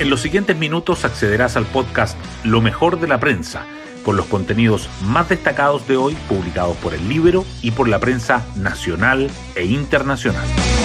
En los siguientes minutos accederás al podcast Lo mejor de la prensa, con los contenidos más destacados de hoy publicados por El Líbero y por la prensa nacional e internacional.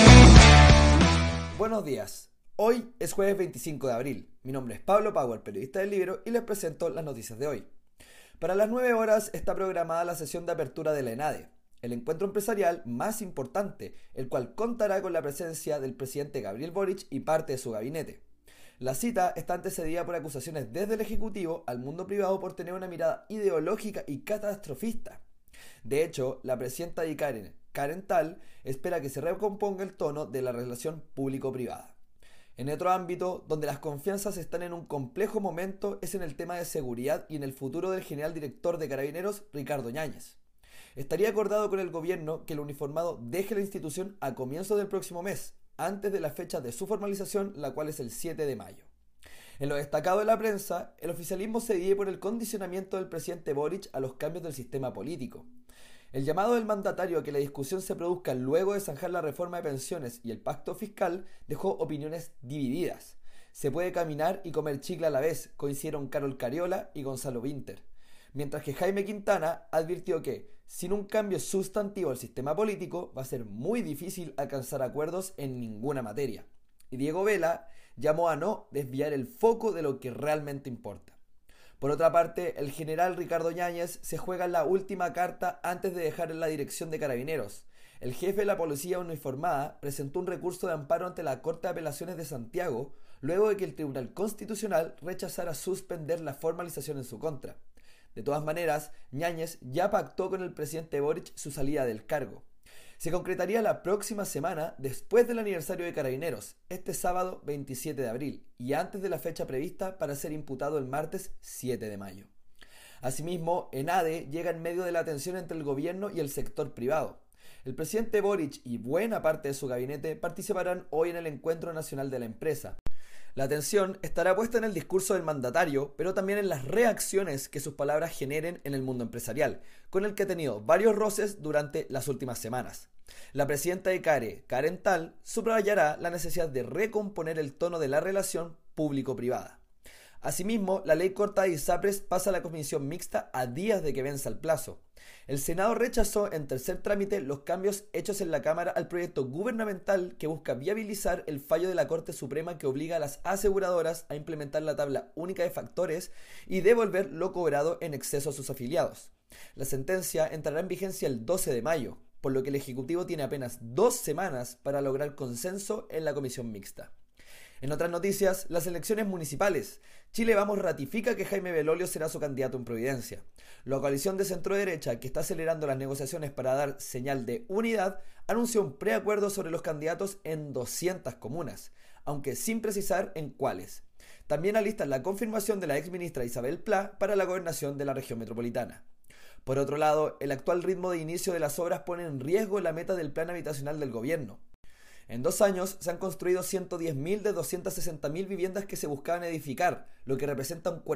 Buenos días. Hoy es jueves 25 de abril. Mi nombre es Pablo Power, periodista del Líbero, y les presento las noticias de hoy. Para las 9 horas está programada la sesión de apertura de la ENADE, el encuentro empresarial más importante, el cual contará con la presencia del presidente Gabriel Boric y parte de su gabinete. La cita está antecedida por acusaciones desde el Ejecutivo al mundo privado por tener una mirada ideológica y catastrofista. De hecho, la presidenta de ICARE, Karen Tal, espera que se recomponga el tono de la relación público-privada. En otro ámbito, donde las confianzas están en un complejo momento, es en el tema de seguridad y en el futuro del general director de Carabineros, Ricardo Yáñez. Estaría acordado con el gobierno que el uniformado deje la institución a comienzos del próximo mes, antes de la fecha de su formalización, la cual es el 7 de mayo. En lo destacado de la prensa, el oficialismo se divide por el condicionamiento del presidente Boric a los cambios del sistema político. El llamado del mandatario a que la discusión se produzca luego de zanjar la reforma de pensiones y el pacto fiscal dejó opiniones divididas. Se puede caminar y comer chicle a la vez, coincidieron Carol Cariola y Gonzalo Winter. Mientras que Jaime Quintana advirtió que, sin un cambio sustantivo al sistema político, va a ser muy difícil alcanzar acuerdos en ninguna materia. Y Diego Vela llamó a no desviar el foco de lo que realmente importa. Por otra parte, el general Ricardo Yáñez se juega la última carta antes de dejar en la dirección de Carabineros. El jefe de la policía uniformada presentó un recurso de amparo ante la Corte de Apelaciones de Santiago, luego de que el Tribunal Constitucional rechazara suspender la formalización en su contra. De todas maneras, Yáñez ya pactó con el presidente Boric su salida del cargo. Se concretaría la próxima semana después del aniversario de Carabineros, este sábado 27 de abril, y antes de la fecha prevista para ser imputado el martes 7 de mayo. Asimismo, ENADE llega en medio de la tensión entre el gobierno y el sector privado. El presidente Boric y buena parte de su gabinete participarán hoy en el Encuentro Nacional de la Empresa. La atención estará puesta en el discurso del mandatario, pero también en las reacciones que sus palabras generen en el mundo empresarial, con el que ha tenido varios roces durante las últimas semanas. La presidenta de ICARE, Karen Tal, subrayará la necesidad de recomponer el tono de la relación público-privada. Asimismo, la ley corta de ISAPRES pasa a la comisión mixta a días de que venza el plazo. El Senado rechazó en tercer trámite los cambios hechos en la Cámara al proyecto gubernamental que busca viabilizar el fallo de la Corte Suprema que obliga a las aseguradoras a implementar la tabla única de factores y devolver lo cobrado en exceso a sus afiliados. La sentencia entrará en vigencia el 12 de mayo, por lo que el Ejecutivo tiene apenas 2 semanas para lograr consenso en la comisión mixta. En otras noticias, las elecciones municipales. Chile Vamos ratifica que Jaime Belolio será su candidato en Providencia. La coalición de centro-derecha, que está acelerando las negociaciones para dar señal de unidad, anunció un preacuerdo sobre los candidatos en 200 comunas, aunque sin precisar en cuáles. También alistan la confirmación de la exministra Isabel Pla para la gobernación de la región metropolitana. Por otro lado, el actual ritmo de inicio de las obras pone en riesgo la meta del plan habitacional del gobierno. En 2 años se han construido 110.000 de 260.000 viviendas que se buscaban edificar, lo que representa un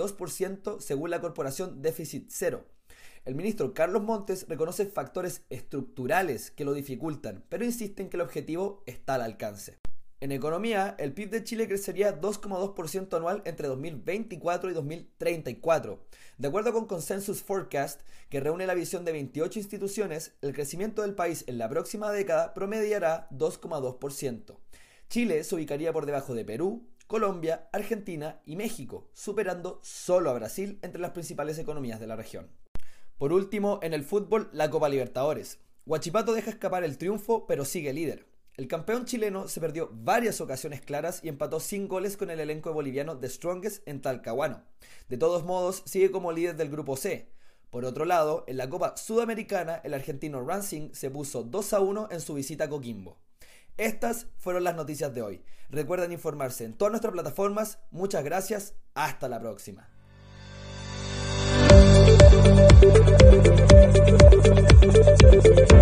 42% según la corporación Déficit Cero. El ministro Carlos Montes reconoce factores estructurales que lo dificultan, pero insiste en que el objetivo está al alcance. En economía, el PIB de Chile crecería 2,2% anual entre 2024 y 2034. De acuerdo con Consensus Forecast, que reúne la visión de 28 instituciones, el crecimiento del país en la próxima década promediará 2,2%. Chile se ubicaría por debajo de Perú, Colombia, Argentina y México, superando solo a Brasil entre las principales economías de la región. Por último, en el fútbol, la Copa Libertadores. Huachipato deja escapar el triunfo, pero sigue líder. El campeón chileno se perdió varias ocasiones claras y empató sin goles con el elenco boliviano The Strongest en Talcahuano. De todos modos, sigue como líder del grupo C. Por otro lado, en la Copa Sudamericana, el argentino Racing se puso 2-1 en su visita a Coquimbo. Estas fueron las noticias de hoy. Recuerden informarse en todas nuestras plataformas. Muchas gracias. Hasta la próxima.